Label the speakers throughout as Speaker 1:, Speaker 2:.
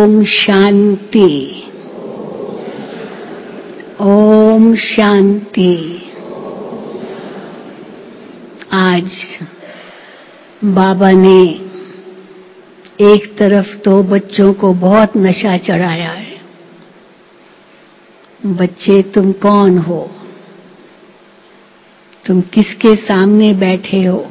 Speaker 1: ओम शांति। ओम शांति। आज बाबा ने एक तरफ तो बच्चों को बहुत नशा चढ़ाया है। बच्चे, तुम कौन हो? तुम किसके सामने बैठे हो?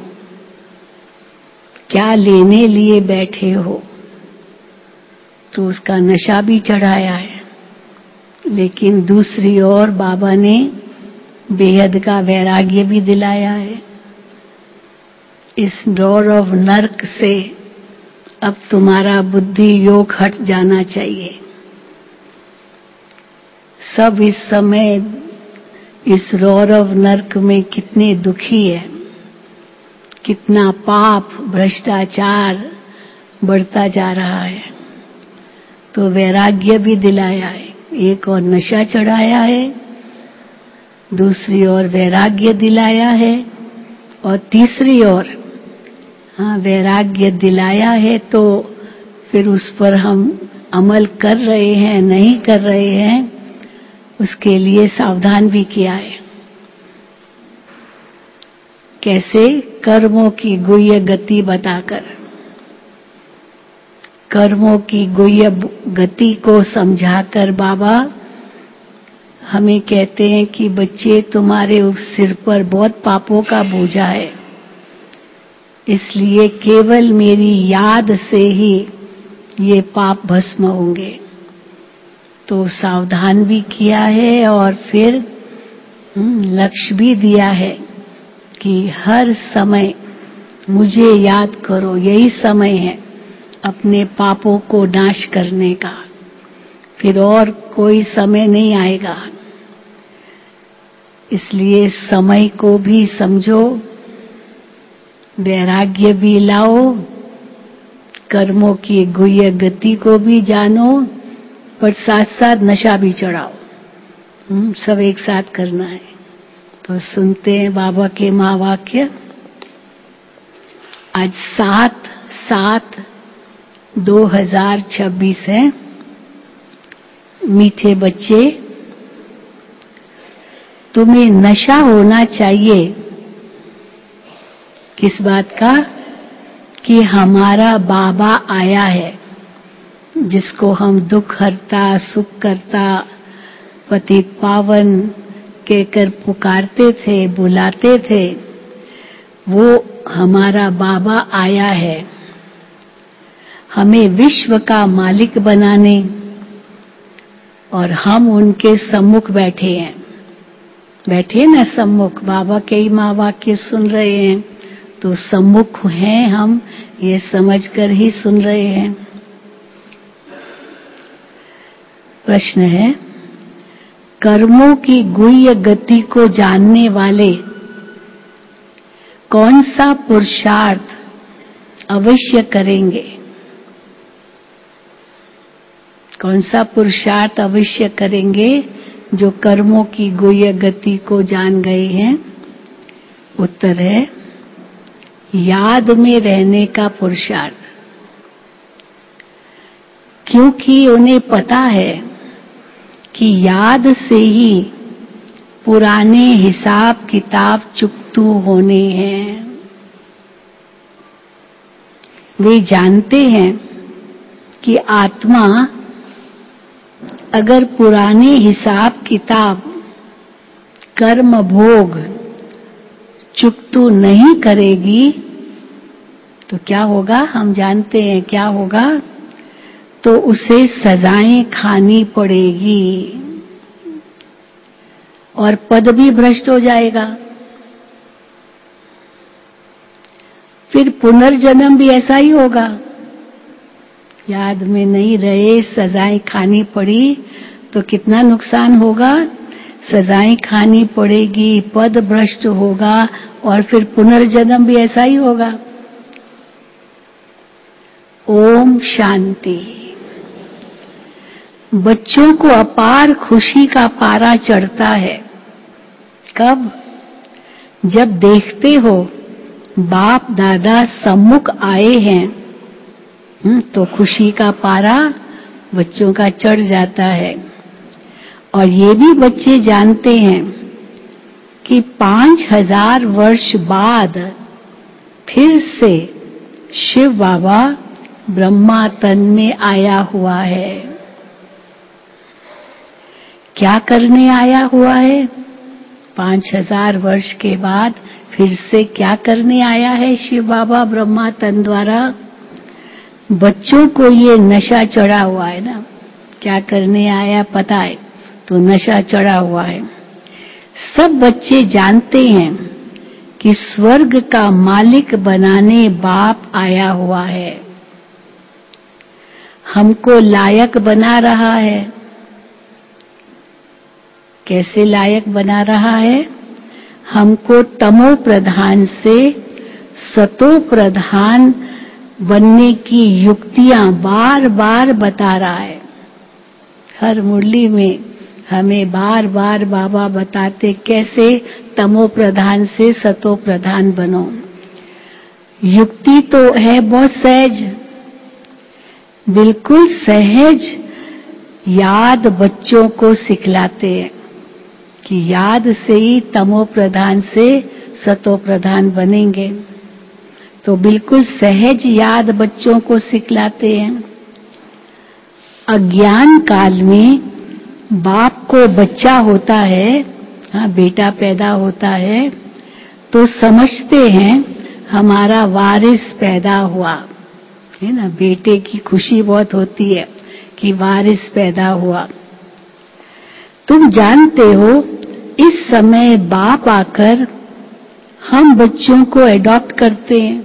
Speaker 1: क्या लेने लिए बैठे हो? तो उसका नशा भी चढ़ाया है। लेकिन दूसरी ओर बाबा ने बेहद का वैराग्य भी दिलाया है। इस डोर ऑफ नर्क से अब तुम्हारा बुद्धि योग हट जाना चाहिए। सब इस समय इस डोर ऑफ नर्क में कितने दुखी है, कितना पाप भ्रष्टाचार बढ़ता जा रहा है। तो वैराग्य भी दिलाया है। एक और नशा चढ़ाया है, दूसरी ओर वैराग्य दिलाया है, और तीसरी ओर वैराग्य दिलाया है तो फिर उस पर हम अमल कर रहे हैं नहीं कर रहे हैं, उसके लिए सावधान भी किया है। कैसे? कर्मों की गुह्य गति बताकर, कर्मों की गुह्य गति को समझाकर बाबा हमें कहते हैं कि बच्चे, तुम्हारे सिर पर बहुत पापों का बोझा है, इसलिए केवल मेरी याद से ही ये पाप भस्म होंगे। तो सावधान भी किया है और फिर लक्ष्य भी दिया है कि हर समय मुझे याद करो, यही समय है अपने पापों को नाश करने का, फिर और कोई समय नहीं आएगा। इसलिए समय को भी समझो, वैराग्य भी लाओ, कर्मों की गुह्य गति को भी जानो, पर साथ साथ नशा भी चढ़ाओ। सब एक साथ करना है। तो सुनते हैं बाबा के महावाक्य। आज 7/7/2026 है। मीठे बच्चे, तुम्हें नशा होना चाहिए किस बात का? कि हमारा बाबा आया है, जिसको हम दुख हरता, सुख करता, पतित पावन कहकर पुकारते थे, बुलाते थे। वो हमारा बाबा आया है हमें विश्व का मालिक बनाने, और हम उनके सम्मुख बैठे हैं। बैठे ना सम्मुख, बाबा के ही महावाक्य सुन रहे हैं, तो सम्मुख हैं हम, ये समझकर ही सुन रहे हैं। प्रश्न है, कर्मों की गुह्य गति को जानने वाले कौन सा पुरुषार्थ अवश्य करेंगे? कौन सा पुरुषार्थ अवश्य करेंगे जो कर्मों की गुह्य गति को जान गए हैं? उत्तर है याद में रहने का पुरुषार्थ। क्योंकि उन्हें पता है कि याद से ही पुराने हिसाब किताब चुकतू होने हैं। वे जानते हैं कि आत्मा अगर पुराने हिसाब किताब कर्म भोग चुकतू नहीं करेगी तो क्या होगा? हम जानते हैं क्या होगा। तो उसे सजाएं खानी पड़ेगी और पद भी भ्रष्ट हो जाएगा। फिर पुनर्जन्म भी ऐसा ही होगा। याद में नहीं रहे, सजाएं खानी पड़ी तो कितना नुकसान होगा। सजाएं खानी पड़ेगी, पद भ्रष्ट होगा, और फिर पुनर्जन्म भी ऐसा ही होगा। ओम शांति। बच्चों को अपार खुशी का पारा चढ़ता है। कब? जब देखते हो बाप दादा सम्मुख आए हैं, तो खुशी का पारा बच्चों का चढ़ जाता है। और ये भी बच्चे जानते हैं कि 5000 वर्ष बाद फिर से शिव बाबा ब्रह्मा तन में आया हुआ है। क्या करने आया हुआ है? 5000 वर्ष के बाद फिर से क्या करने आया है शिव बाबा ब्रह्मा तन द्वारा? बच्चों को ये नशा चढ़ा हुआ है ना, क्या करने आया पता है, तो नशा चढ़ा हुआ है। सब बच्चे जानते हैं कि स्वर्ग का मालिक बनाने बाप आया हुआ है, हमको लायक बना रहा है। कैसे लायक बना रहा है? हमको तमो प्रधान से सतो प्रधान बनने की युक्तियां बार बार बता रहा है। हर मुरली में हमें बार बार बाबा बताते कैसे तमो प्रधान से सतो प्रधान बनो। युक्ति तो है बहुत सहज, बिल्कुल सहज याद बच्चों को सिखलाते हैं कि याद से ही तमो प्रधान से सतो प्रधान बनेंगे। तो बिल्कुल सहज याद बच्चों को सिखलाते हैं। अज्ञान काल में बाप को बच्चा होता है, हाँ बेटा पैदा होता है, तो समझते हैं हमारा वारिस पैदा हुआ है ना। बेटे की खुशी बहुत होती है कि वारिस पैदा हुआ। तुम जानते हो इस समय बाप आकर हम बच्चों को एडॉप्ट करते हैं।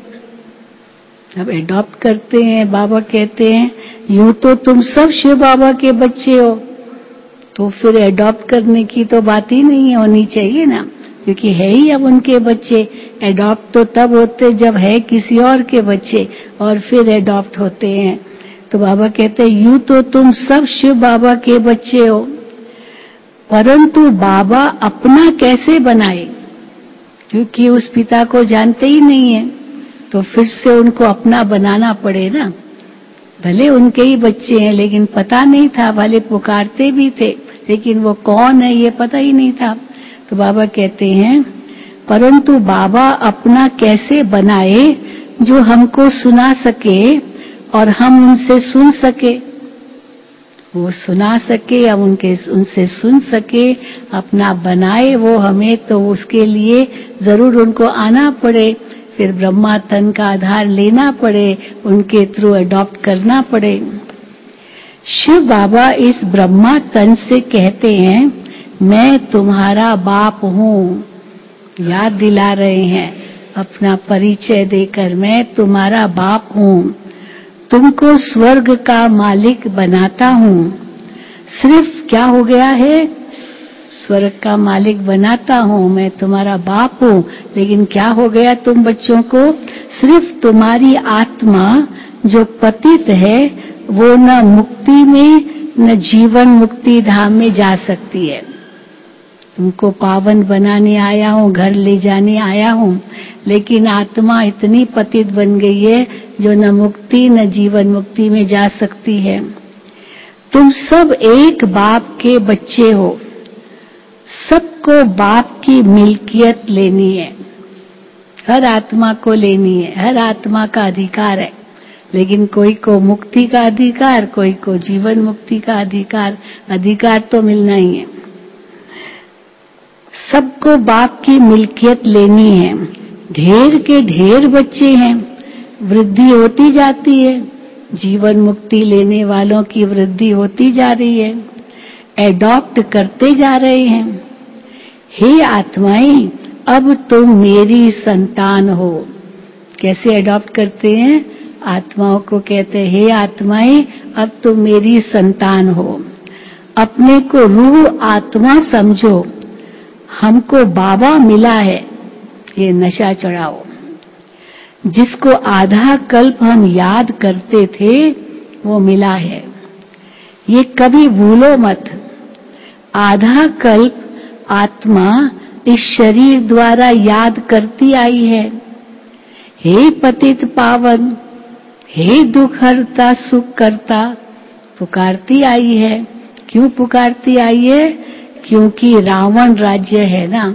Speaker 1: अब एडॉप्ट करते हैं, बाबा कहते हैं यूं तो तुम सब शिव बाबा के बच्चे हो, तो फिर एडॉप्ट करने की तो बात ही नहीं होनी चाहिए ना, क्योंकि है ही अब उनके बच्चे। एडॉप्ट तो तब होते जब है किसी और के बच्चे, और फिर एडॉप्ट होते हैं। तो बाबा कहते हैं यूं तो तुम सब शिव बाबा के बच्चे हो, परंतु बाबा अपना कैसे बनाए, क्योंकि उस पिता को जानते ही नहीं है, तो फिर से उनको अपना बनाना पड़े ना। भले उनके ही बच्चे हैं लेकिन पता नहीं था, भले पुकारते भी थे लेकिन वो कौन है ये पता ही नहीं था। तो बाबा कहते हैं परंतु बाबा अपना कैसे बनाए जो हमको सुना सके और हम उनसे सुन सके। वो सुना सके, हम उनसे सुन सके, अपना बनाए वो हमें, तो उसके लिए जरूर उनको आना पड़े, फिर ब्रह्मा तन का आधार लेना पड़े, उनके थ्रू अडॉप्ट करना पड़े। शिव बाबा इस ब्रह्मा तन से कहते हैं मैं तुम्हारा बाप हूँ, याद दिला रहे हैं अपना परिचय देकर, मैं तुम्हारा बाप हूँ, तुमको स्वर्ग का मालिक बनाता हूँ। सिर्फ क्या हो गया है, स्वर्ग का मालिक बनाता हूँ, मैं तुम्हारा बाप हूँ, लेकिन क्या हो गया तुम बच्चों को, सिर्फ तुम्हारी आत्मा जो पतित है वो न मुक्ति में न जीवन मुक्ति धाम में जा सकती है। तुमको पावन बनाने आया हूँ, घर ले जाने आया हूँ, लेकिन आत्मा इतनी पतित बन गई है जो न मुक्ति न जीवन मुक्ति में जा सकती है। तुम सब एक बाप के बच्चे हो, सबको बाप की मिल्कियत लेनी है, हर आत्मा को लेनी है, हर आत्मा का अधिकार है, लेकिन कोई को मुक्ति का अधिकार, कोई को जीवन मुक्ति का अधिकार, अधिकार तो मिलना ही है। सबको बाप की मिल्कियत लेनी है। ढेर के ढेर बच्चे हैं, वृद्धि होती जाती है, जीवन मुक्ति लेने वालों की वृद्धि होती जा रही है, एडॉप्ट करते जा रहे हैं। हे आत्माएं, अब तुम मेरी संतान हो। कैसे एडॉप्ट करते हैं, आत्माओं को कहते हैं हे आत्माएं अब तुम मेरी संतान हो। अपने को रूह आत्मा समझो, हमको बाबा मिला है, ये नशा चढ़ाओ। जिसको आधा कल्प हम याद करते थे वो मिला है, ये कभी भूलो मत। आधा कल्प आत्मा इस शरीर द्वारा याद करती आई है, हे पतित पावन, हे दुख हरता सुख करता, पुकारती आई है। क्यों पुकारती आई है? क्योंकि रावण राज्य है ना।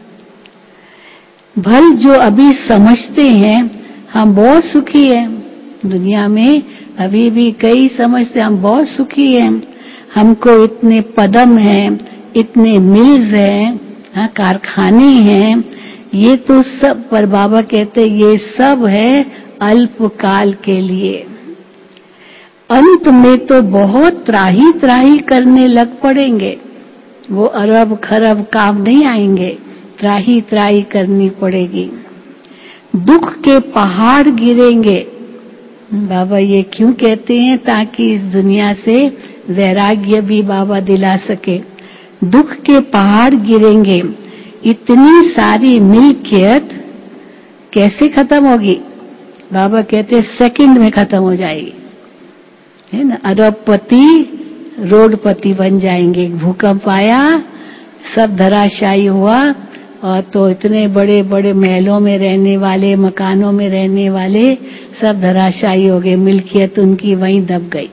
Speaker 1: भल जो अभी समझते हैं हम बहुत सुखी हैं, दुनिया में अभी भी कई समझते हम बहुत सुखी हैं, हमको इतने पदम हैं, इतने मिल्स हैं, कारखाने हैं, ये तो सब, पर बाबा कहते ये सब है अल्पकाल के लिए। अंत में तो बहुत त्राही त्राही करने लग पड़ेंगे, वो अरब खरब काम नहीं आएंगे, त्राही त्राही करनी पड़ेगी, दुख के पहाड़ गिरेंगे। बाबा ये क्यों कहते हैं? ताकि इस दुनिया से वैराग्य भी बाबा दिला सके। दुख के पहाड़ गिरेंगे, इतनी सारी मिल्कियत कैसे खत्म होगी? बाबा कहते सेकंड में खत्म हो जाएगी, है ना। अरबपति रोडपति बन जाएंगे। भूकंप आया, सब धराशायी हुआ, और तो इतने बड़े बड़े महलों में रहने वाले, मकानों में रहने वाले सब धराशायी हो गए, मिल्कियत उनकी वहीं दब गई।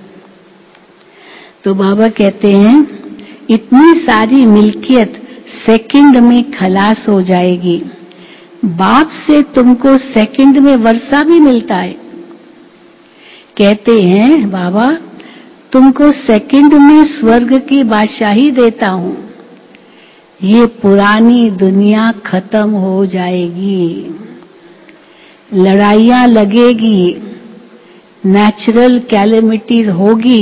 Speaker 1: तो बाबा कहते हैं इतनी सारी मिल्कियत सेकंड में खलास हो जाएगी। बाप से तुमको सेकंड में वर्षा भी मिलता है। कहते हैं बाबा तुमको सेकंड में स्वर्ग की बादशाही देता हूं, ये पुरानी दुनिया खत्म हो जाएगी, लड़ाइयां लगेगी, नेचुरल कैलेमिटीज होगी,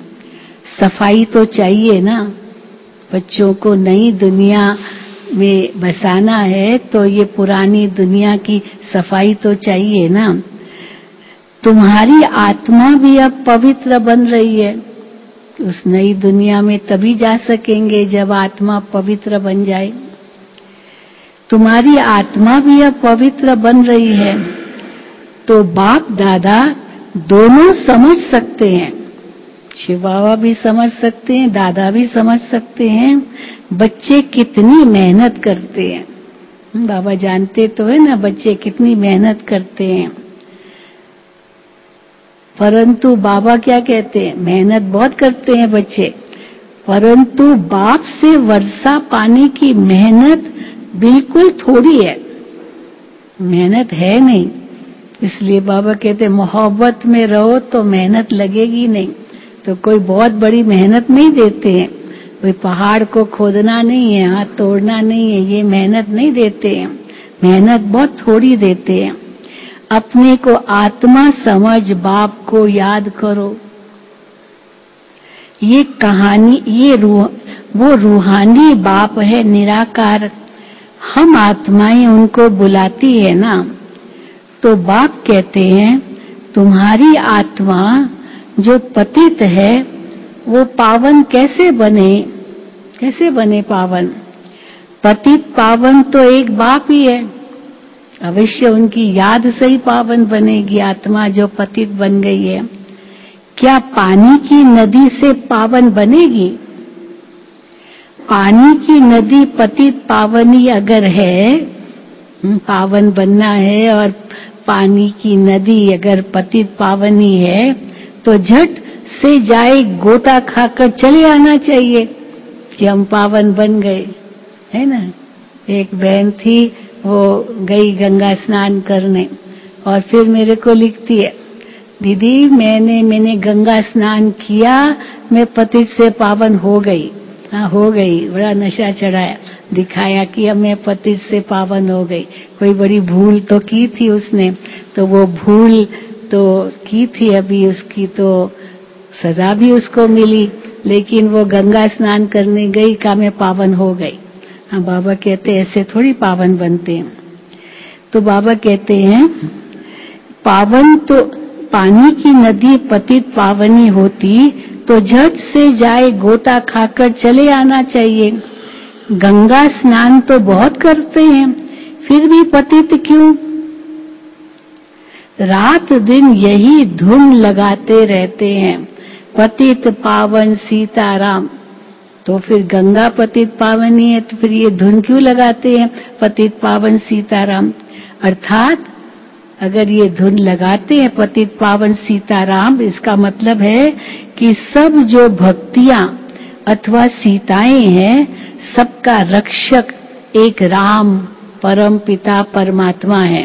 Speaker 1: सफाई तो चाहिए ना। बच्चों को नई दुनिया में बसाना है तो ये पुरानी दुनिया की सफाई तो चाहिए ना। तुम्हारी आत्मा भी अब पवित्र बन रही है, उस नई दुनिया में तभी जा सकेंगे जब आत्मा पवित्र बन जाए। तुम्हारी आत्मा भी अब पवित्र बन रही है, तो बाप दादा दोनों समझ सकते हैं, शिव बाबा भी समझ सकते हैं, दादा भी समझ सकते हैं बच्चे कितनी मेहनत करते हैं। बाबा जानते तो है ना बच्चे कितनी मेहनत करते हैं, परंतु बाबा क्या कहते हैं? मेहनत बहुत करते हैं बच्चे, परंतु बाप से वर्षा पाने की मेहनत बिल्कुल थोड़ी है, मेहनत है नहीं। इसलिए बाबा कहते हैं मोहब्बत में रहो तो मेहनत लगेगी नहीं। तो कोई बहुत बड़ी मेहनत नहीं देते हैं, कोई पहाड़ को खोदना नहीं है, हाथ तोड़ना नहीं है, ये मेहनत नहीं देते हैं, मेहनत बहुत थोड़ी देते हैं। अपने को आत्मा समझ बाप को याद करो। ये कहानी, ये वो रूहानी बाप है निराकार, हम आत्माएं उनको बुलाती है ना। तो बाप कहते हैं तुम्हारी आत्मा जो पतित है वो पावन कैसे बने? कैसे बने पावन? पतित पावन तो एक बाप ही है, अवश्य उनकी याद से ही पावन बनेगी आत्मा जो पतित बन गई है। क्या पानी की नदी से पावन बनेगी? पानी की नदी पतित पावनी अगर है, पावन बनना है, और पानी की नदी अगर पतित पावनी है तो झट से जाए गोता खाकर चले आना चाहिए कि हम पावन बन गए, है ना। एक बहन थी, वो गई गंगा स्नान करने और फिर मेरे को लिखती है, दीदी मैंने गंगा स्नान किया, मैं पतित से पावन हो गई। हाँ हो गई, बड़ा नशा चढ़ाया, दिखाया कि अब मैं पतित से पावन हो गई। कोई बड़ी भूल तो की थी उसने, तो वो भूल तो की थी, अभी उसकी तो सजा भी उसको मिली, लेकिन वो गंगा स्नान करने गई, का मैं पावन हो गई। हाँ बाबा कहते ऐसे थोड़ी पावन बनते हैं। तो बाबा कहते हैं पावन तो पानी की नदी पतित पावनी होती तो झट से जाए गोता खाकर चले आना चाहिए। गंगा स्नान तो बहुत करते हैं, फिर भी पतित क्यों? रात दिन यही धुन लगाते रहते हैं, पतित पावन सीताराम। तो फिर गंगा पतित पावनी है, तो फिर ये धुन क्यों लगाते हैं पतित पावन सीताराम? अर्थात अगर ये धुन लगाते हैं पतित पावन सीताराम, इसका मतलब है कि सब जो भक्तियां अथवा सीताएं हैं, सबका रक्षक एक राम परम पिता परमात्मा है।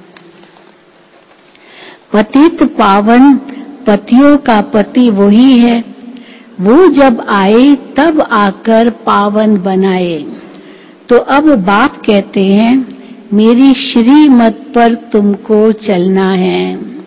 Speaker 1: पतित पावन पतियों का पति वही है। वो जब आए तब आकर पावन बनाए। तो अब बाप कहते हैं, मेरी श्रीमत पर तुमको चलना है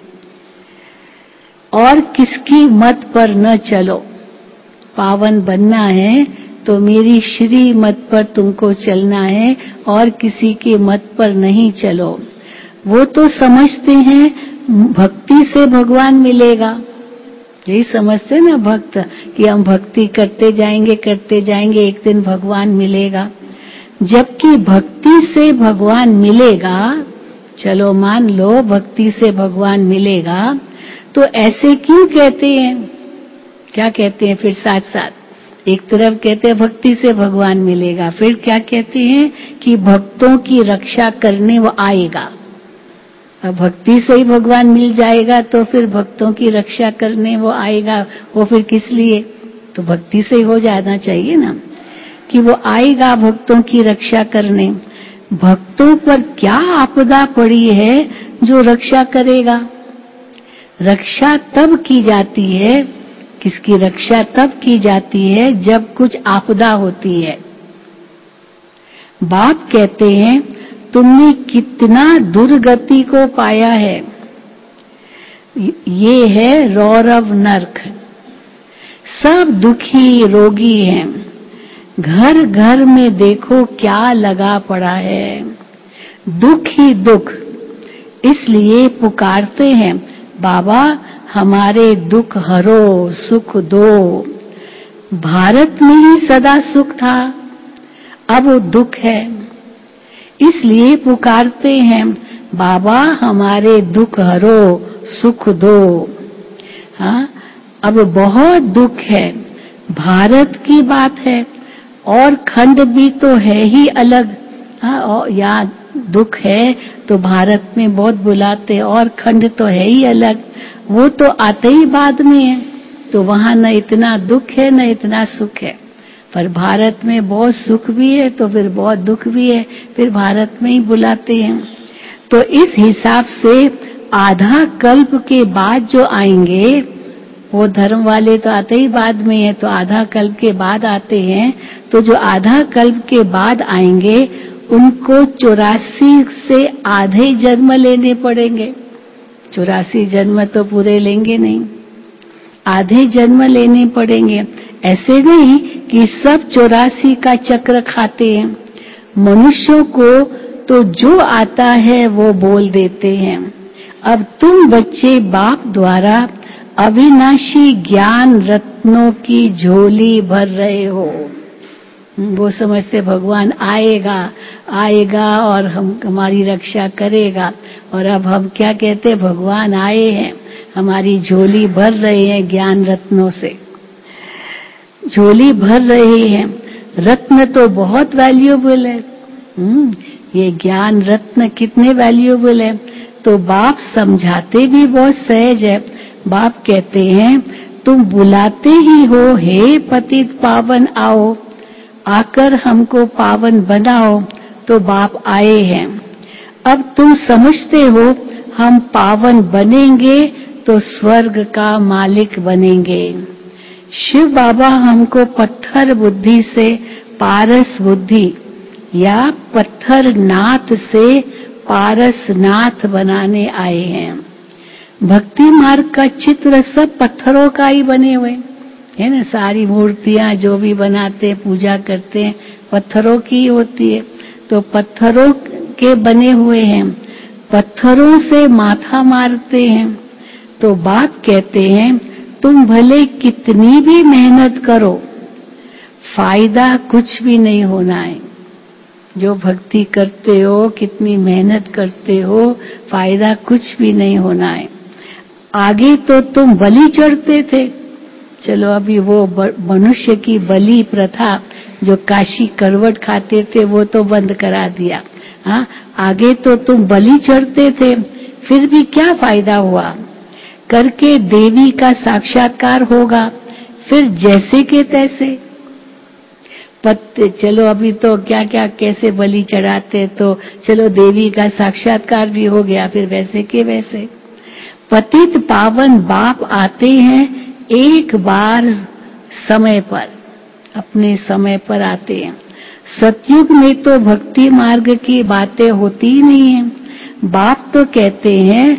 Speaker 1: और किसकी मत पर न चलो। पावन बनना है तो मेरी श्रीमत पर तुमको चलना है और किसी के मत पर नहीं चलो। वो तो समझते हैं भक्ति से भगवान मिलेगा, यही समझते ना भक्त कि हम भक्ति करते जाएंगे एक दिन भगवान मिलेगा। जबकि भक्ति से भगवान मिलेगा, चलो मान लो भक्ति से भगवान मिलेगा, तो ऐसे क्यों कहते हैं? क्या कहते हैं फिर साथ साथ? एक तरफ कहते हैं भक्ति से भगवान मिलेगा, फिर क्या कहते हैं कि भक्तों की रक्षा करने वो आएगा। अब भक्ति से ही भगवान मिल जाएगा तो फिर भक्तों की रक्षा करने वो आएगा, वो फिर किस लिए? तो भक्ति से ही हो जाना चाहिए ना कि वो आएगा भक्तों की रक्षा करने। भक्तों पर क्या आपदा पड़ी है जो रक्षा करेगा? रक्षा तब की जाती है, किसकी रक्षा तब की जाती है जब कुछ आपदा होती है। बाप कहते हैं, तुमने कितना दुर्गति को पाया है। ये है रौरव नरक। सब दुखी रोगी हैं, घर घर में देखो क्या लगा पड़ा है, दुख ही दुख। इसलिए पुकारते हैं, बाबा हमारे दुख हरो, सुख दो। भारत में ही सदा सुख था, अब वो दुख है। इसलिए पुकारते हैं, बाबा हमारे दुख हरो, सुख दो। हाँ, अब बहुत दुख है। भारत की बात है और खंड भी तो है ही अलग। हाँ, और यहाँ दुख है तो भारत में बहुत बुलाते, और खंड तो है ही अलग, वो तो आते ही बाद में है। तो वहां न इतना दुख है न इतना सुख है, पर भारत में बहुत सुख भी है तो फिर बहुत दुख भी है, फिर भारत में ही बुलाते हैं। तो इस हिसाब से आधा कल्प के बाद जो आएंगे, वो धर्म वाले तो आते ही बाद में है, तो आधा कल्प के बाद आते हैं। तो जो आधा कल्प के बाद आएंगे उनको 84 से आधे जन्म लेने पड़ेंगे। 84 जन्म तो पूरे लेंगे नहीं, आधे जन्म लेने पड़ेंगे। ऐसे नहीं कि सब 84 का चक्र खाते हैं। मनुष्यों को तो जो आता है वो बोल देते हैं। अब तुम बच्चे बाप द्वारा अविनाशी ज्ञान रत्नों की झोली भर रहे हो। वो समझते भगवान आएगा और हमारी रक्षा करेगा, और अब हम क्या कहते हैं, भगवान आए हैं, हमारी झोली भर रहे हैं ज्ञान रत्नों से, झोली भर रहे हैं। रत्न तो बहुत वैल्यूएबल है। ये ज्ञान रत्न कितने वैल्यूएबल है। तो बाप समझाते भी बहुत सहज है। बाप कहते हैं, तुम बुलाते ही हो, हे पतित पावन आओ, आकर हमको पावन बनाओ। तो बाप आए हैं। अब तुम समझते हो हम पावन बनेंगे तो स्वर्ग का मालिक बनेंगे। शिव बाबा हमको पत्थर बुद्धि से पारस बुद्धि या पत्थर नाथ से पारस नाथ बनाने आए हैं। भक्ति मार्ग का चित्र सब पत्थरों का ही बने हुए है ना। सारी मूर्तियां जो भी बनाते पूजा करते हैं पत्थरों की होती है, तो पत्थरों के बने हुए हैं, पत्थरों से माथा मारते हैं। तो बाप कहते हैं, तुम भले कितनी भी मेहनत करो, फायदा कुछ भी नहीं होना है। जो भक्ति करते हो, कितनी मेहनत करते हो, फायदा कुछ भी नहीं होना है। आगे तो तुम बलि चढ़ते थे, चलो अभी वो मनुष्य की बलि प्रथा जो काशी करवट खाते थे वो तो बंद करा दिया। हाँ, आगे तो तुम बलि चढ़ते थे, फिर भी क्या फायदा हुआ। करके देवी का साक्षात्कार होगा, फिर जैसे के तैसे। चलो अभी तो क्या क्या कैसे बलि चढ़ाते, तो चलो देवी का साक्षात्कार भी हो गया, फिर वैसे के वैसे। पतित पावन बाप आते हैं एक बार समय पर, अपने समय पर आते हैं। सतयुग में तो भक्ति मार्ग की बातें होती ही नहीं है। बाप तो कहते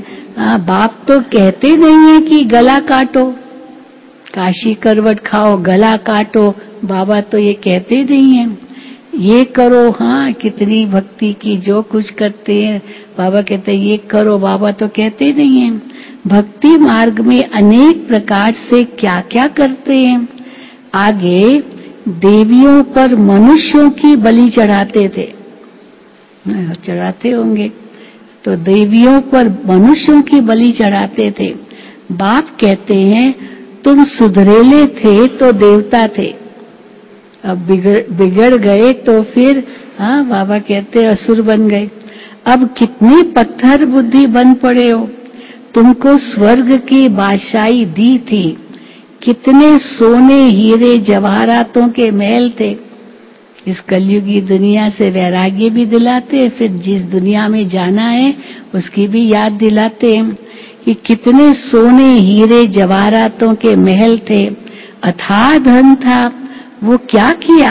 Speaker 1: नहीं है कि गला काटो, काशी करवट खाओ, गला काटो, बाबा तो ये कहते नहीं है। ये करो, हाँ कितनी भक्ति की, जो कुछ करते हैं बाबा कहते हैं ये करो, बाबा तो कहते नहीं है। भक्ति मार्ग में अनेक प्रकार से क्या क्या करते हैं। आगे देवियों पर मनुष्यों की बलि चढ़ाते थे, चढ़ाते होंगे, तो देवियों पर मनुष्यों की बलि चढ़ाते थे। बाप कहते हैं तुम सुधरेले थे तो देवता थे, अब बिगड़ गए तो फिर हाँ बाबा कहते असुर बन गए। अब कितने पत्थर बुद्धि बन पड़े हो, तुमको स्वर्ग की बादशाही दी थी, कितने सोने हीरे जवाहरातों के महल थे। इस कलयुगी दुनिया से वैराग्य भी दिलाते, फिर जिस दुनिया में जाना है उसकी भी याद दिलाते हैं कि कितने सोने हीरे जवाहरातों के महल थे, अथाह धन था, वो क्या किया।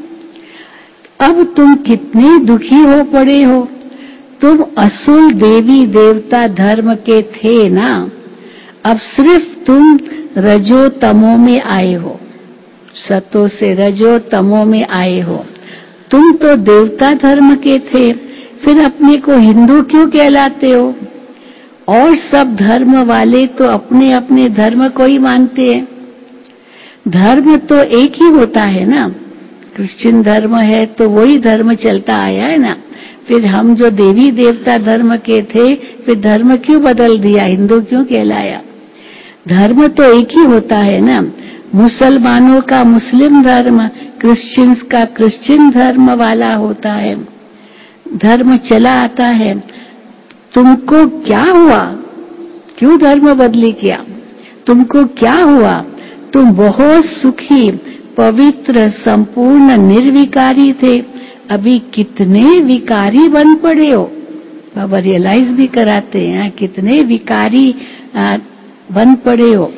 Speaker 1: अब तुम कितने दुखी हो पड़े हो। तुम असुर देवी देवता धर्म के थे ना, अब सिर्फ तुम रजो तमो में आए हो, सतो से रजो तमो में आए हो। तुम तो देवता धर्म के थे, फिर अपने को हिंदू क्यों कहलाते हो। और सब धर्म वाले तो अपने अपने धर्म को ही मानते हैं। धर्म तो एक ही होता है ना, क्रिश्चियन धर्म है तो वही धर्म चलता आया है ना। फिर हम जो देवी देवता धर्म के थे, फिर धर्म क्यों बदल दिया, हिंदू क्यों कहलाया। धर्म तो एक ही होता है ना, मुसलमानों का मुस्लिम धर्म, क्रिश्चियंस का क्रिश्चियन धर्म वाला होता है, धर्म चला आता है। तुमको क्या हुआ, क्यों धर्म बदली किया, तुमको क्या हुआ। तुम बहुत सुखी पवित्र संपूर्ण निर्विकारी थे, अभी कितने विकारी बन पड़े हो। बाबा रियलाइज भी कराते हैं कितने विकारी बन पड़े हो।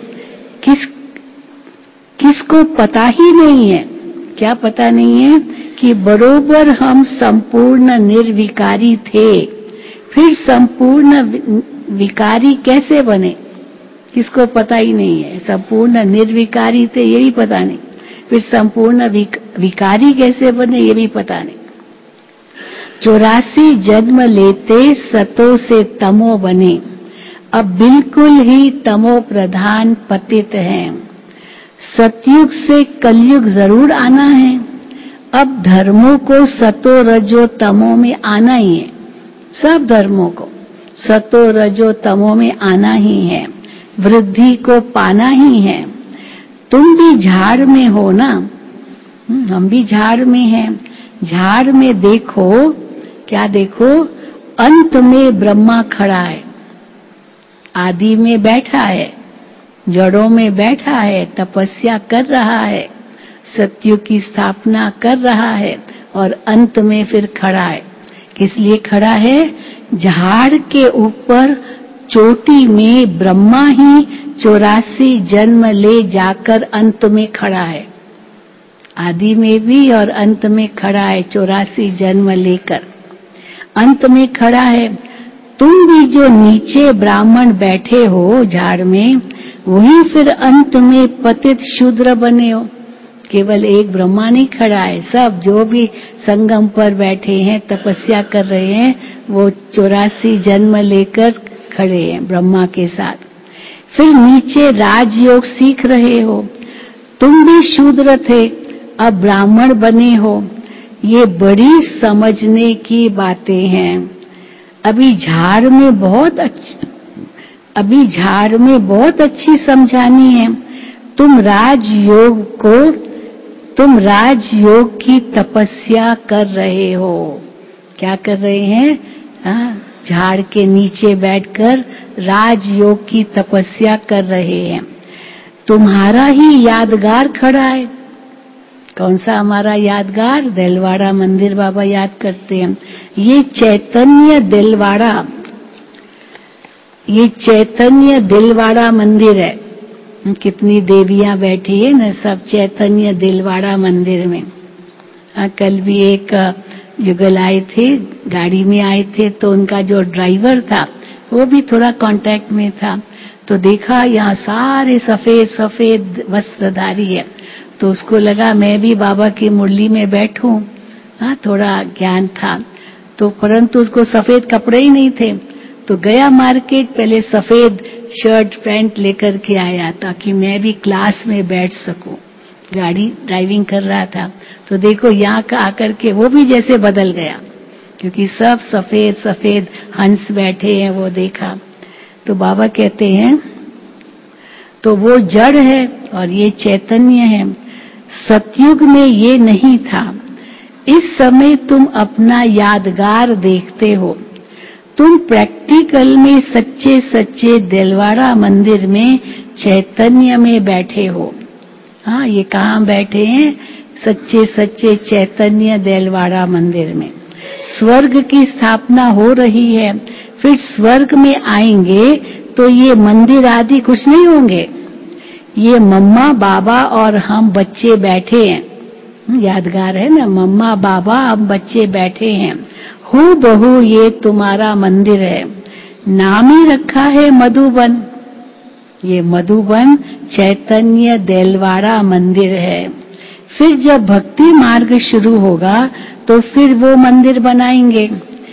Speaker 1: किसको पता ही नहीं है, क्या पता नहीं है कि बरोबर हम संपूर्ण निर्विकारी थे, फिर संपूर्ण विकारी कैसे बने, किसको पता ही नहीं है। संपूर्ण निर्विकारी थे ये भी पता नहीं, फिर संपूर्ण विकारी कैसे बने ये भी पता नहीं। 84 जन्म लेते सतो से तमो बने, अब बिल्कुल ही तमो प्रधान पतित हैं। सतयुग से कलयुग जरूर आना है, अब धर्मों को सतो रजो तमो में आना ही है। सब धर्मों को सतो रजो तमो में आना ही है, वृद्धि को पाना ही है। तुम भी झाड़ में हो ना, हम भी झाड़ में हैं। झाड़ में देखो, क्या देखो, अंत में ब्रह्मा खड़ा है, आदि में बैठा है, जड़ों में बैठा है, तपस्या कर रहा है, सत्युग की स्थापना कर रहा है, और अंत में फिर खड़ा है। किस लिए खड़ा है, झाड़ के ऊपर चोटी में ब्रह्मा ही 84 जन्म ले जाकर अंत में खड़ा है, आदि में भी और अंत में खड़ा है, 84 जन्म लेकर अंत में खड़ा है। तुम भी जो नीचे ब्राह्मण बैठे हो झाड़ में, वही फिर अंत में पतित शूद्र बने हो। केवल एक ब्रह्मा नहीं खड़ा है, सब जो भी संगम पर बैठे हैं, तपस्या कर रहे हैं, वो 84 जन्म लेकर खड़े हैं ब्रह्मा के साथ। फिर नीचे राजयोग सीख रहे हो, तुम भी शूद्र थे, अब ब्राह्मण बने हो। ये बड़ी समझने की बातें हैं। अभी झाड़ में बहुत अच्छी समझानी है। तुम राजयोग की तपस्या कर रहे हो। क्या कर रहे हैं, झाड़ के नीचे बैठकर राजयोग की तपस्या कर रहे हैं। तुम्हारा ही यादगार खड़ा है। कौन सा हमारा यादगार? दिलवाड़ा मंदिर बाबा याद करते हैं। ये चैतन्य दिलवाड़ा मंदिर है। कितनी देवियां बैठी है ना, सब चैतन्य दिलवाड़ा मंदिर में। कल भी एक युगल आए थे, गाड़ी में आए थे, तो उनका जो ड्राइवर था वो भी थोड़ा कांटेक्ट में था, तो देखा यहाँ सारे सफेद सफेद वस्त्रधारी है, तो उसको लगा मैं भी बाबा की मुरली में बैठूं। थोड़ा ज्ञान था, तो परंतु उसको सफेद कपड़े ही नहीं थे, तो गया मार्केट, पहले सफेद शर्ट पैंट लेकर के आया ताकि मैं भी क्लास में बैठ सकूं। गाड़ी ड्राइविंग कर रहा था, तो देखो यहाँ का आकर के वो भी जैसे बदल गया, क्योंकि सब सफेद सफेद हंस बैठे हैं, वो देखा। तो बाबा कहते हैं तो वो जड़ है और ये चैतन्य है। सतयुग में ये नहीं था। इस समय तुम अपना यादगार देखते हो। तुम प्रैक्टिकल में सच्चे सच्चे दिलवाड़ा मंदिर में चैतन्य में बैठे हो। ये कहाँ बैठे हैं? सच्चे सच्चे चैतन्य दिलवाड़ा मंदिर में। स्वर्ग की स्थापना हो रही है, फिर स्वर्ग में आएंगे तो ये मंदिर आदि कुछ नहीं होंगे। ये मम्मा बाबा और हम बच्चे बैठे हैं। यादगार है ना, मम्मा बाबा हम बच्चे बैठे हैं। हूबहू ये तुम्हारा मंदिर है। नाम ही रखा है मधुबन। ये मधुबन चैतन्य दिलवाड़ा मंदिर है। फिर जब भक्ति मार्ग शुरू होगा तो फिर वो मंदिर बनाएंगे।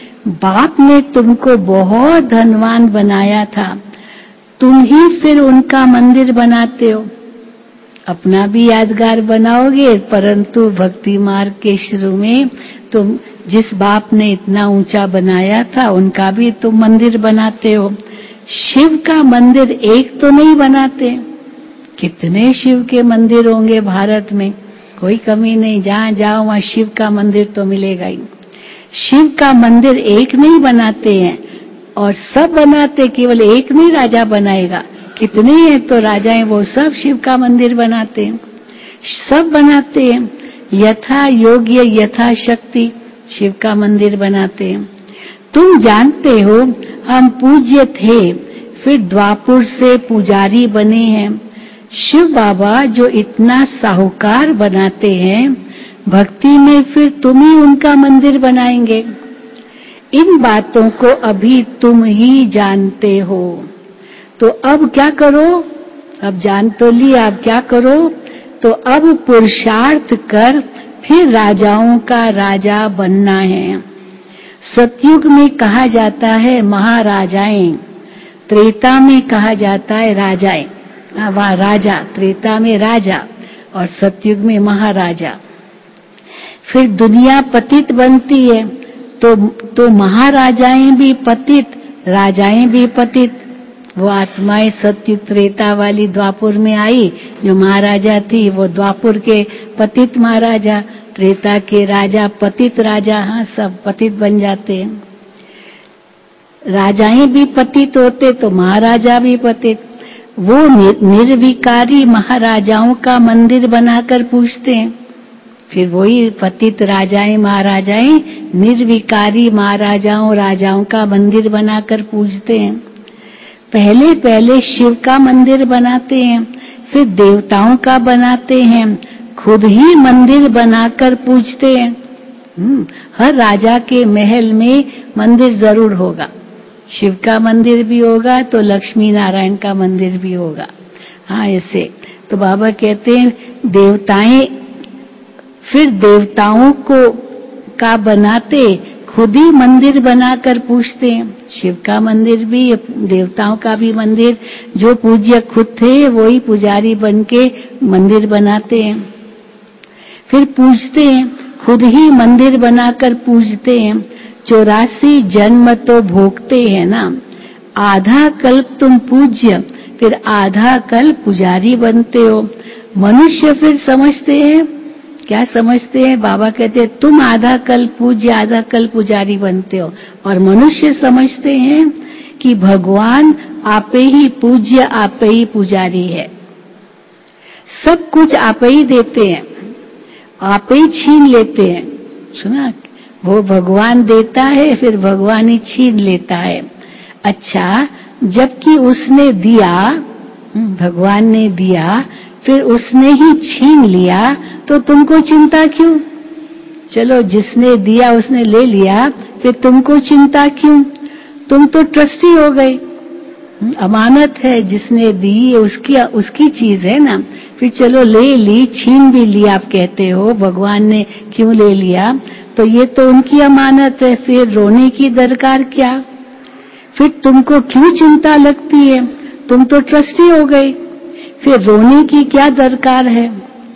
Speaker 1: बाप ने तुमको बहुत धनवान बनाया था, तुम ही फिर उनका मंदिर बनाते हो। अपना भी यादगार बनाओगे, परंतु भक्ति मार्ग के शुरू में तुम जिस बाप ने इतना ऊंचा बनाया था उनका भी तुम मंदिर बनाते हो। शिव का मंदिर एक तो नहीं बनाते, कितने शिव के मंदिर होंगे भारत में, कोई कमी नहीं। जहां जाओ वहां शिव का मंदिर तो मिलेगा ही। शिव का मंदिर एक नहीं बनाते हैं, और सब बनाते, केवल एक नहीं राजा बनाएगा, कितने हैं तो राजाएं वो सब शिव का मंदिर बनाते हैं, सब बनाते हैं। यथा योग्य यथा शक्ति शिव का मंदिर बनाते हैं। तुम जानते हो हम पूज्य थे, फिर द्वापुर से पुजारी बने हैं। शिव बाबा जो इतना साहूकार बनाते हैं, भक्ति में फिर तुम ही उनका मंदिर बनाएंगे। इन बातों को अभी तुम ही जानते हो, तो अब क्या करो? अब जान तो लिया, अब क्या करो? तो अब पुरुषार्थ कर फिर राजाओं का राजा बनना है। सतयुग में कहा जाता है महाराजाएं, त्रेता में कहा जाता है राजाएं। वहाँ राजा, त्रेता में राजा और सतयुग में महाराजा। फिर दुनिया पतित बनती है तो महाराजाएं भी पतित, राजाएं भी पतित। वो आत्माएं सतयुग त्रेता वाली द्वापुर में आई, जो महाराजा थी वो द्वापुर के पतित महाराजा, त्रेता के राजा पतित राजा। सब पतित बन जाते हैं। राजाएं भी पतित होते तो महाराजा भी पतित। वो निर्विकारी महाराजाओं का मंदिर बनाकर पूजते हैं, फिर वही पतित राजाएं महाराजाएं निर्विकारी महाराजाओं राजाओं का मंदिर बनाकर पूजते हैं। पहले पहले शिव का मंदिर बनाते हैं, फिर देवताओं का बनाते हैं, खुद ही मंदिर बनाकर पूजते हैं। हर राजा के महल में मंदिर जरूर होगा। शिव का मंदिर भी होगा तो लक्ष्मी नारायण का मंदिर भी होगा। ऐसे तो बाबा कहते हैं देवताएं, फिर देवताओं का बनाते, खुद ही मंदिर बनाकर पूजते हैं। शिव का मंदिर भी, देवताओं का भी मंदिर, जो पूज्य खुद थे वही पुजारी बनके मंदिर बनाते हैं। फिर पूजते हैं, खुद ही मंदिर बनाकर पूजते हैं। 84 जन्म तो भोगते हैं ना। आधा कल्प तुम पूज्य, फिर आधा कल्प पुजारी बनते हो। मनुष्य फिर समझते हैं क्या समझते हैं? बाबा कहते हैं तुम आधा कल पूज्य आधा कल पुजारी बनते हो, और मनुष्य समझते हैं कि भगवान आपे ही पूज्य आपे ही पुजारी है, सब कुछ आप ही देते हैं, आप ही छीन लेते हैं। सुना, वो भगवान देता है फिर भगवान ही छीन लेता है। अच्छा, जबकि उसने दिया, भगवान ने दिया फिर उसने ही छीन लिया, तो तुमको चिंता क्यों? चलो, जिसने दिया उसने ले लिया, फिर तुमको चिंता क्यों? तुम तो ट्रस्टी हो गई, अमानत है, जिसने दी उसकी चीज है ना। फिर चलो ले ली, छीन भी ली, आप कहते हो भगवान ने क्यों ले लिया, तो ये तो उनकी अमानत है, फिर रोने की दरकार क्या? फिर तुमको क्यों चिंता लगती है? तुम तो ट्रस्टी हो गई, फिर रोने की क्या दरकार है?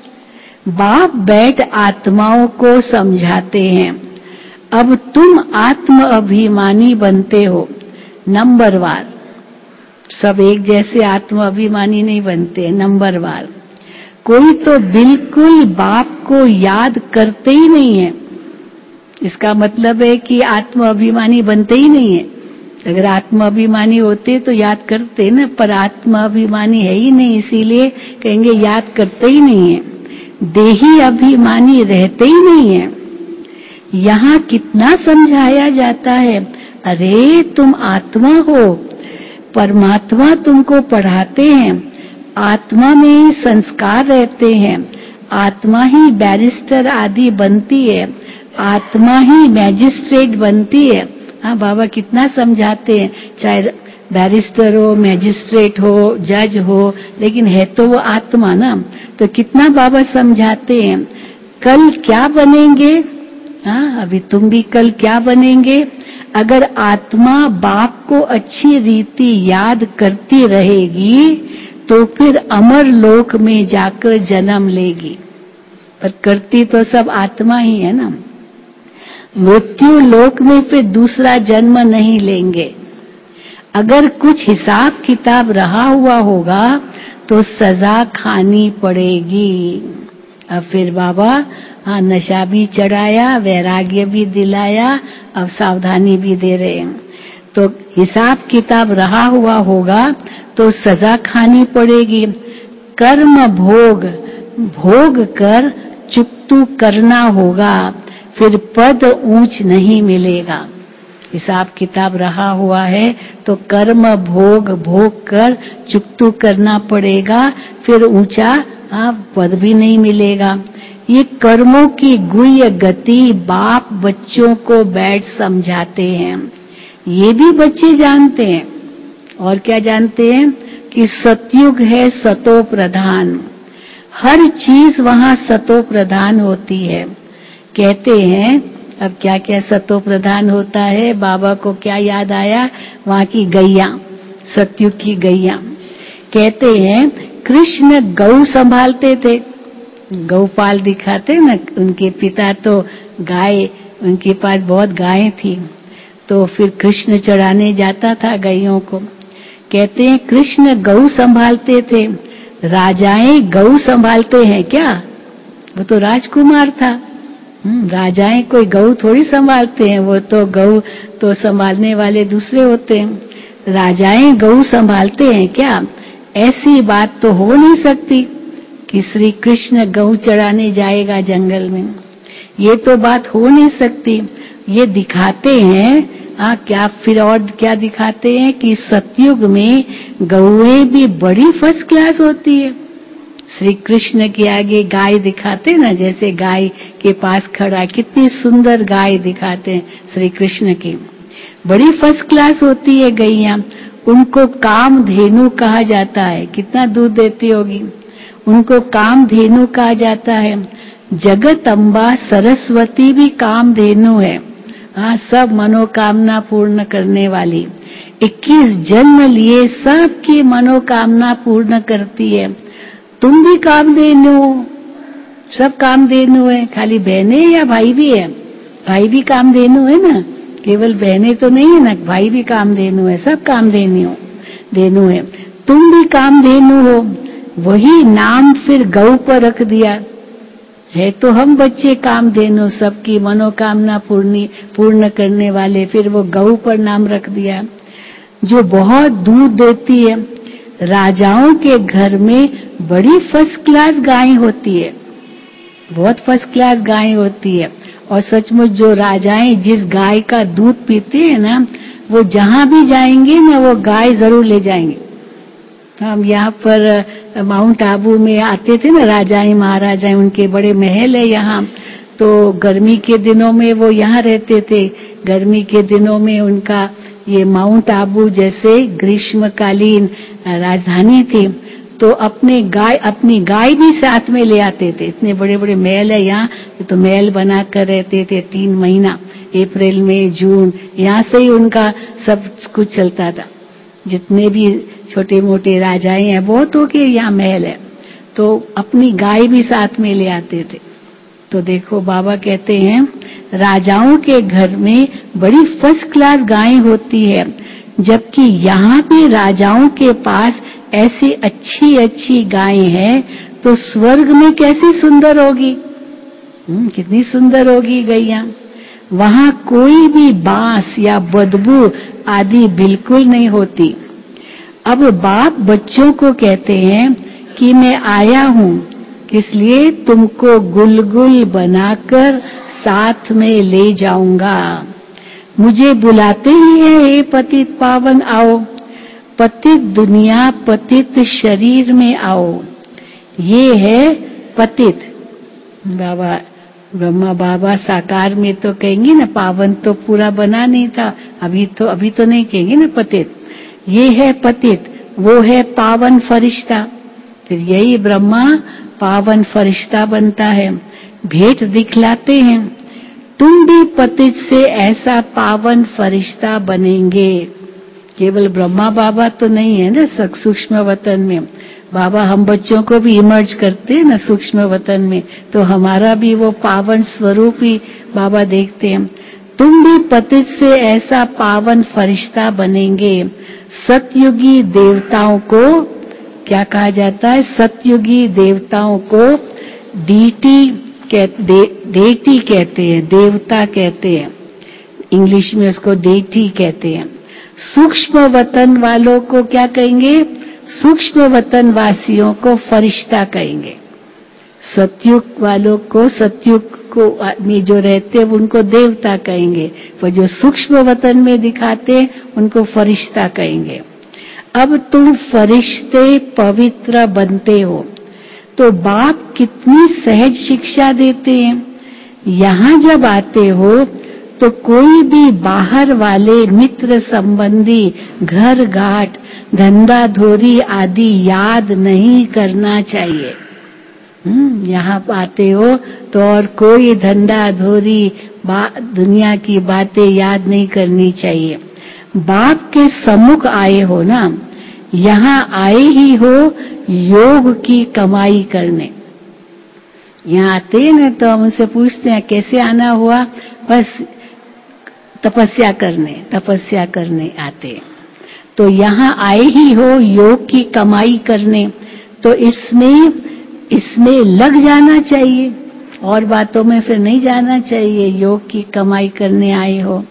Speaker 1: बाप बैठ आत्माओं को समझाते हैं, अब तुम आत्म अभिमानी बनते हो, नंबरवार। सब एक जैसे आत्म अभिमानी नहीं बनते, नंबरवार। कोई तो बिल्कुल बाप को याद करते ही नहीं है, इसका मतलब है कि आत्म अभिमानी बनते ही नहीं है। अगर आत्म अभिमानी होते तो याद करते ना, पर आत्म अभिमानी है ही नहीं, इसीलिए कहेंगे याद करते ही नहीं है। देही अभिमानी रहते ही नहीं है। यहाँ कितना समझाया जाता है, अरे तुम आत्मा हो, परमात्मा तुमको पढ़ाते हैं, आत्मा में ही संस्कार रहते हैं, आत्मा ही बैरिस्टर आदि बनती है, आत्मा ही मैजिस्ट्रेट बनती है। हाँ, बाबा कितना समझाते हैं, चाहे बैरिस्टर हो, मैजिस्ट्रेट हो, जज हो, लेकिन है तो वो आत्मा ना। तो कितना बाबा समझाते हैं, कल क्या बनेंगे? हाँ, अभी तुम भी कल क्या बनेंगे? अगर आत्मा बाप को अच्छी रीति याद करती रहेगी तो फिर अमर लोक में जाकर जन्म लेगी, पर करती तो सब आत्मा ही है ना। मृत्यु लोक में फिर दूसरा जन्म नहीं लेंगे। अगर कुछ हिसाब किताब रहा हुआ होगा तो सजा खानी पड़ेगी। अब फिर बाबा हाँ, नशा भी चढ़ाया, वैराग्य भी दिलाया, अब सावधानी भी दे रहे हैं। तो हिसाब किताब रहा हुआ होगा तो सजा खानी पड़ेगी। कर्म भोग भोग कर चुकतू करना होगा, फिर पद ऊंच नहीं मिलेगा। हिसाब किताब रहा हुआ है तो कर्म भोग भोग कर चुकतू करना पड़ेगा, फिर ऊंचा पद भी नहीं मिलेगा। ये कर्मों की गुह्य गति बाप बच्चों को बैठ समझाते हैं। ये भी बच्चे जानते हैं, और क्या जानते हैं कि सतयुग है सतो प्रधान, हर चीज वहां सतो प्रधान होती है। कहते हैं, अब क्या क्या सतो प्रधान होता है, बाबा को क्या याद आया, वहां की गैया, सतयुग की गैया। कहते हैं कृष्ण गौ संभालते थे, गौपाल दिखाते ना, उनके पिता तो गाय, उनके पास बहुत गायें थी, तो फिर कृष्ण चढ़ाने जाता था गैयों को। कहते हैं कृष्ण गौ संभालते थे, राजाएं गौ संभालते हैं क्या? वो तो राजकुमार था। राजाएं कोई गौ थोड़ी संभालते हैं, वो तो गौ तो संभालने वाले दूसरे होते हैं। राजाएं गौ संभालते हैं क्या? ऐसी बात तो हो नहीं सकती कि श्री कृष्ण गौ चढ़ाने जाएगा जंगल में, ये तो बात हो नहीं सकती। ये दिखाते हैं क्या, फिर और क्या दिखाते हैं कि सतयुग में गौएं भी बड़ी फर्स्ट क्लास होती है। श्री कृष्ण के आगे गाय दिखाते ना, जैसे गाय के पास खड़ा, कितनी सुंदर गाय दिखाते हैं श्री कृष्ण की, बड़ी फर्स्ट क्लास होती है गैया। उनको कामधेनु कहा जाता है, कितना दूध देती होगी, उनको कामधेनु कहा जाता है। जगत अम्बा सरस्वती भी कामधेनु है। हाँ, सब मनोकामना पूर्ण करने वाली, 21 जन्म लिए सबकी मनोकामना पूर्ण करती है। तुम भी कामधेनु हो, सब कामधेनु है, खाली बहनें या भाई भी है? भाई भी कामधेनु है ना, केवल बहनें तो नहीं है ना, भाई भी कामधेनु है, सब कामधेनु है। तुम भी कामधेनु हो, वही नाम फिर गौ पर रख दिया। है तो हम बच्चे कामधेनु, सबकी मनोकामना पूर्ण करने वाले। फिर वो गऊ पर नाम रख दिया, जो बहुत दूध देती है। राजाओं के घर में बड़ी फर्स्ट क्लास गाय होती है, बहुत फर्स्ट क्लास गाय होती है। और सचमुच जो राजाएं जिस गाय का दूध पीते हैं ना, वो जहां भी जाएंगे ना, वो गाय जरूर ले जाएंगे। हम यहाँ पर माउंट आबू में आते थे ना, राजाएं महाराजाएं, उनके बड़े महल है यहाँ। तो गर्मी के दिनों में वो यहाँ रहते थे। गर्मी के दिनों में उनका ये माउंट आबू जैसे ग्रीष्मकालीन राजधानी थी, तो अपनी गाय भी साथ में ले आते थे। इतने बड़े बड़े महल है यहाँ, तो महल बना कर रहते थे 3 महीना, अप्रैल में जून, यहाँ से ही उनका सब कुछ चलता था। जितने भी छोटे मोटे राजाएं हैं, बहुत हो के यहाँ महल है, तो अपनी गाय भी साथ में ले आते थे। तो देखो बाबा कहते हैं, राजाओं के घर में बड़ी फर्स्ट क्लास गाय होती है, जबकि यहाँ पे राजाओं के पास ऐसी अच्छी अच्छी गाय है, तो स्वर्ग में कैसी सुंदर होगी। कितनी सुंदर होगी गैया। वहां कोई भी बांस या बदबू आदि बिल्कुल नहीं होती। अब बाप बच्चों को कहते हैं कि मैं आया हूँ, इसलिए तुमको गुलगुल बनाकर साथ में ले जाऊंगा। मुझे बुलाते ही है, हे पतित पावन आओ, पतित दुनिया पतित शरीर में आओ। ये है पतित। बाबा ब्रह्मा बाबा साकार में तो कहेंगे ना, पावन तो पूरा बना नहीं था, अभी तो नहीं कहेंगे ना पतित। ये है पतित, वो है पावन फरिश्ता। फिर यही ब्रह्मा पावन फरिश्ता बनता है, भेंट दिखलाते हैं। तुम भी पतित से ऐसा पावन फरिश्ता बनेंगे। केवल ब्रह्मा बाबा तो नहीं है ना सूक्ष्म वतन में, बाबा हम बच्चों को भी इमर्ज करते हैं ना सूक्ष्म वतन में, तो हमारा भी वो पावन स्वरूप ही बाबा देखते हैं। तुम भी पतित से ऐसा पावन फरिश्ता बनेंगे। सतयुगी देवताओं को क्या कहा जाता है? सतयुगी देवताओं को डेटी कहते हैं, देवता कहते हैं। इंग्लिश में उसको डेटी कहते हैं। सूक्ष्म वतन वालों को क्या कहेंगे? सूक्ष्म वतन वासियों को फरिश्ता कहेंगे। सतयुग वालों को, सतयुग को में जो रहते हैं उनको देवता कहेंगे, पर जो सूक्ष्म वतन में दिखाते हैं उनको फरिश्ता कहेंगे। अब तुम फरिश्ते पवित्र बनते हो, तो बाप कितनी सहज शिक्षा देते हैं। यहाँ जब आते हो तो कोई भी बाहर वाले मित्र संबंधी, घर घाट, धंधा धोरी आदि याद नहीं करना चाहिए। यहाँ आते हो तो और कोई धंधा धोरी दुनिया की बातें याद नहीं करनी चाहिए। बाप के सम्मुख आए हो ना, यहाँ आए ही हो योग की कमाई करने। यहाँ आते हैं ना तो हम उनसे पूछते हैं कैसे आना हुआ? बस तपस्या करने आते हैं। तो यहाँ आए ही हो योग की कमाई करने, तो इसमें लग जाना चाहिए, और बातों में फिर नहीं जाना चाहिए। योग की कमाई करने आए हो।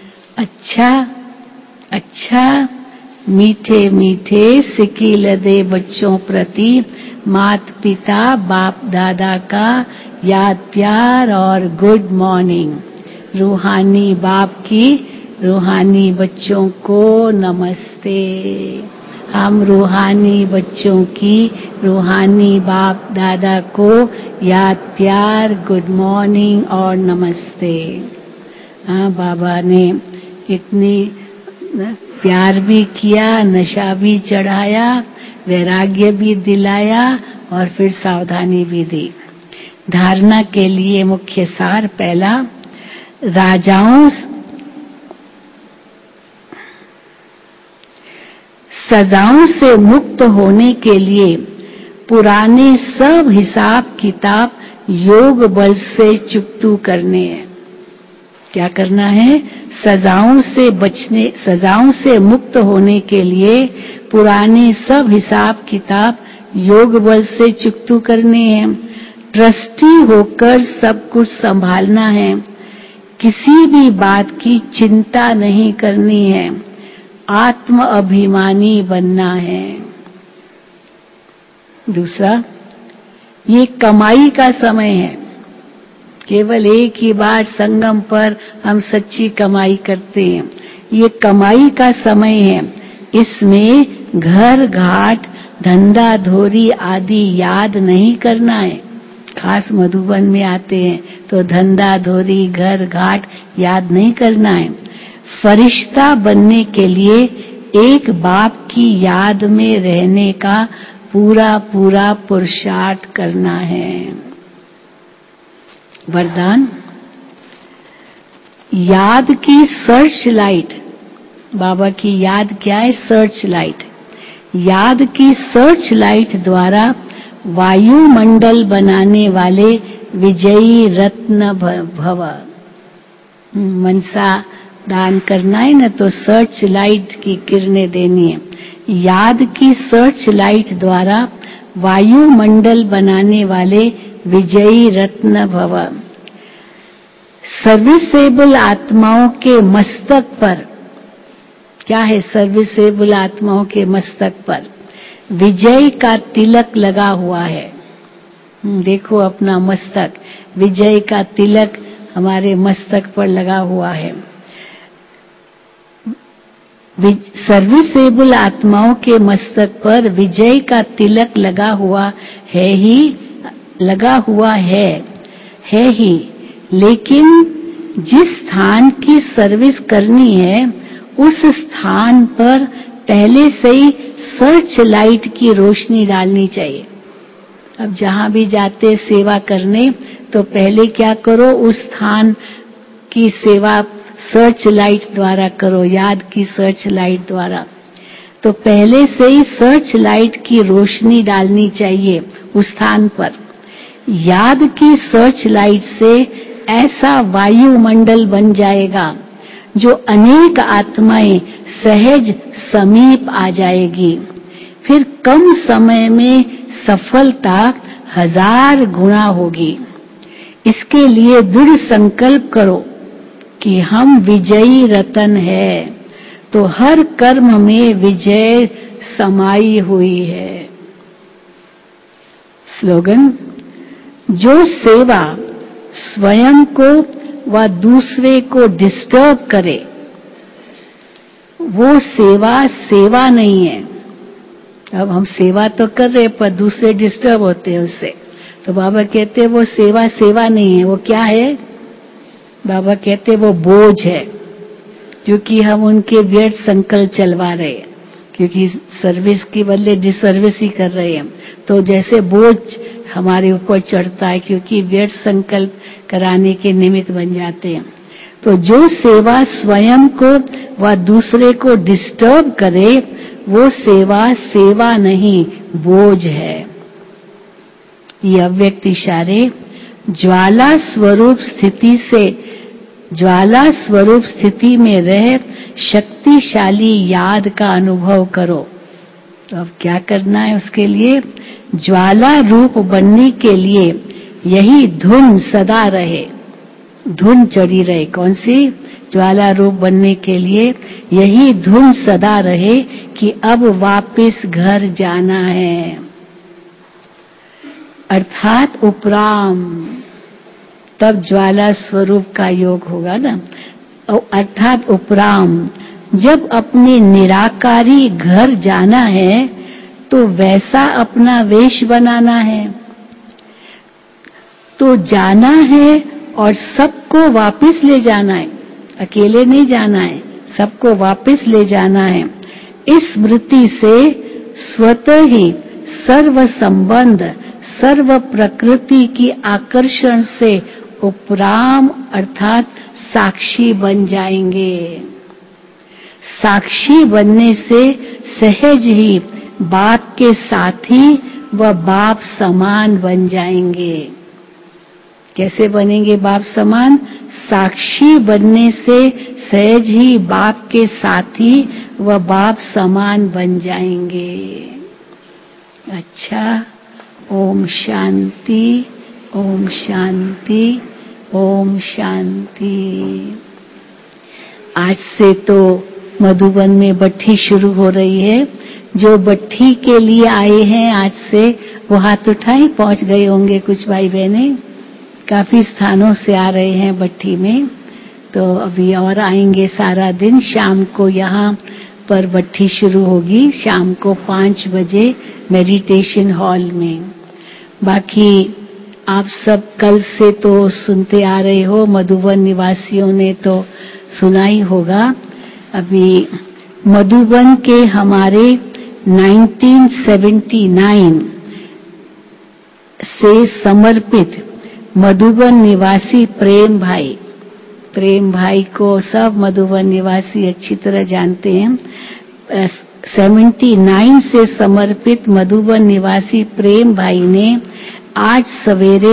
Speaker 1: अच्छा मीठे मीठे सिकील दे बच्चों प्रति मात पिता बाप दादा का याद प्यार और गुड मॉर्निंग। रूहानी बाप की रूहानी बच्चों को नमस्ते। हम रूहानी बच्चों की रूहानी बाप दादा को याद प्यार गुड मॉर्निंग और नमस्ते। हाँ, बाबा ने इतनी प्यार भी किया, नशा भी चढ़ाया, वैराग्य भी दिलाया और फिर सावधानी भी दी। धारणा के लिए मुख्य सार पहला, राजाओं सजाओं से मुक्त होने के लिए पुराने सब हिसाब किताब योग बल से चुकतू करने हैं। क्या करना है? सजाओं से मुक्त होने के लिए पुराने सब हिसाब किताब योग बल से चुकतू करने हैं। ट्रस्टी होकर सब कुछ संभालना है, किसी भी बात की चिंता नहीं करनी है, आत्म अभिमानी बनना है। दूसरा, ये कमाई का समय है। केवल एक ही बार संगम पर हम सच्ची कमाई करते हैं। ये कमाई का समय है। इसमें घर घाट धंधा धोरी आदि याद नहीं करना है। खास मधुबन में आते हैं तो धंधा धोरी घर घाट याद नहीं करना है। फरिश्ता बनने के लिए एक बाप की याद में रहने का पूरा पूरा पुरुषार्थ करना है। वरदान, याद की सर्च लाइट। बाबा की याद क्या है? Search light. याद की सर्च लाइट द्वारा वायुमंडल बनाने वाले विजयी रत्न भव। मनसा दान करना है ना, तो सर्च लाइट की किरणें देनी है। याद की सर्च लाइट द्वारा वायुमंडल बनाने वाले विजयी रत्न भव। सर्विसेबल आत्माओं के मस्तक पर, क्या है सर्विसेबल आत्माओं के मस्तक पर? विजय का तिलक लगा हुआ है। देखो अपना मस्तक, विजय का तिलक हमारे मस्तक पर लगा हुआ है। सर्विसेबल आत्माओं के मस्तक पर विजय का तिलक लगा हुआ है ही, लेकिन जिस स्थान की सर्विस करनी है उस स्थान पर पहले से ही सर्च लाइट की रोशनी डालनी चाहिए। अब जहां भी जाते सेवा करने तो पहले क्या करो, उस स्थान की सेवा सर्च लाइट द्वारा करो, याद की सर्च लाइट द्वारा। तो पहले से ही सर्च लाइट की रोशनी डालनी चाहिए उस स्थान पर। याद की सर्च लाइट से ऐसा वायुमंडल बन जाएगा जो अनेक आत्माएं सहज समीप आ जाएगी। फिर कम समय में सफलता 1000 गुना होगी। इसके लिए दृढ़ संकल्प करो कि हम विजयी रतन है, तो हर कर्म में विजय समाई हुई है। स्लोगन, जो सेवा स्वयं को व दूसरे को डिस्टर्ब करे वो सेवा नहीं है। अब हम सेवा तो कर रहे पर दूसरे डिस्टर्ब होते हैं उससे, तो बाबा कहते हैं वो सेवा नहीं है। वो क्या है? बाबा कहते वो बोझ है, क्योंकि हम उनके व्यर्थ संकल्प चलवा रहे हैं, क्योंकि सर्विस की बदले डिसर्विस ही कर रहे हैं। तो जैसे बोझ हमारे ऊपर चढ़ता है, क्योंकि व्यर्थ संकल्प कराने के निमित्त बन जाते हैं। तो जो सेवा स्वयं को व दूसरे को डिस्टर्ब करे वो सेवा नहीं, बोझ है। ये अव्यक्त इशारे ज्वाला स्वरूप स्थिति में रह शक्तिशाली याद का अनुभव करो। तो अब क्या करना है उसके लिए? ज्वाला रूप बनने के लिए यही धुन सदा रहे, धुन चढ़ी रहे। कौन सी? ज्वाला रूप बनने के लिए यही धुन सदा रहे कि अब वापस घर जाना है, अर्थात उपराम। तब ज्वाला स्वरूप का योग होगा ना, अर्थात उपराम। जब अपने निराकारी घर जाना है तो वैसा अपना वेश बनाना है। तो जाना है और सबको वापस ले जाना है, अकेले नहीं जाना है, सबको वापस ले जाना है। इस स्मृति से स्वतः ही सर्व संबंध, सर्व प्रकृति की आकर्षण से उपराम अर्थात साक्षी बन जाएंगे। साक्षी बनने से सहज ही बाप के साथी व बाप समान बन जाएंगे। कैसे बनेंगे बाप समान? साक्षी बनने से सहज ही बाप के साथी व बाप समान बन जाएंगे। अच्छा, ओम शांति ओम शांति, ओम शांति। आज से तो मधुबन में बट्ठी शुरू हो रही है। जो बट्ठी के लिए आए हैं आज से वो हाथ उठाए, पहुंच गए होंगे कुछ भाई बहने। काफी स्थानों से आ रहे हैं बट्ठी में, तो अभी और आएंगे सारा दिन। शाम को यहाँ पर बट्ठी शुरू होगी, शाम को 5 बजे मेडिटेशन हॉल में। बाकी आप सब कल से तो सुनते आ रहे हो, मधुबन निवासियों ने तो सुना ही होगा। अभी मधुबन के हमारे 1979 से समर्पित मधुबन निवासी प्रेम भाई को सब मधुबन निवासी अच्छी तरह जानते हैं। 79 से समर्पित मधुबन निवासी प्रेम भाई ने आज सवेरे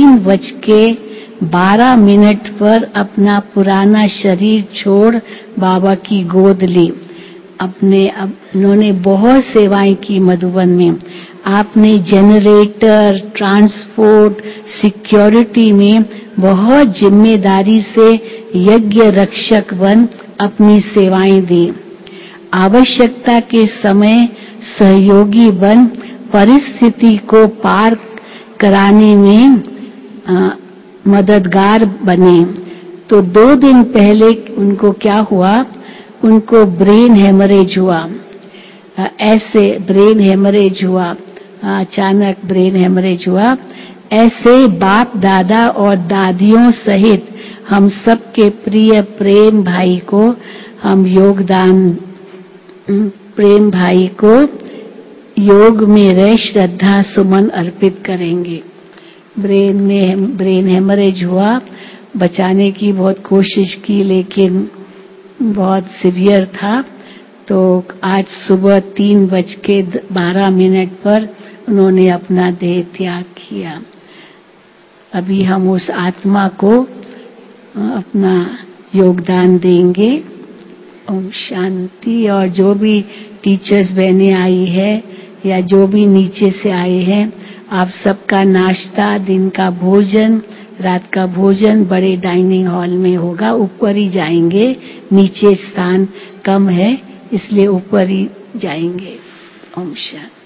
Speaker 1: 3:12 पर अपना पुराना शरीर छोड़ बाबा की गोद ली। उन्होंने बहुत सेवाएं की मधुबन में। आपने जनरेटर, ट्रांसपोर्ट, सिक्योरिटी में बहुत जिम्मेदारी से यज्ञ रक्षक बन अपनी सेवाएं दी। आवश्यकता के समय सहयोगी बन परिस्थिति को पार कराने में मददगार बने। तो 2 दिन पहले उनको क्या हुआ, उनको ब्रेन हेमरेज हुआ। ऐसे ब्रेन हेमरेज हुआ, अचानक ब्रेन हेमरेज हुआ। ऐसे बाप दादा और दादियों सहित हम सबके प्रिय प्रेम भाई को हम प्रेम भाई को योग में रह श्रद्धा सुमन अर्पित करेंगे। ब्रेन हेमरेज हुआ, बचाने की बहुत कोशिश की लेकिन बहुत सीवियर था। तो आज सुबह 3:12 पर उन्होंने अपना देह त्याग किया। अभी हम उस आत्मा को अपना योगदान देंगे। ओम शांति। और जो भी टीचर्स बहनें आई है या जो भी नीचे से आए हैं, आप सबका नाश्ता, दिन का भोजन, रात का भोजन बड़े डाइनिंग हॉल में होगा। ऊपर ही जाएंगे, नीचे स्थान कम है इसलिए ऊपर ही जाएंगे। ओम शांति।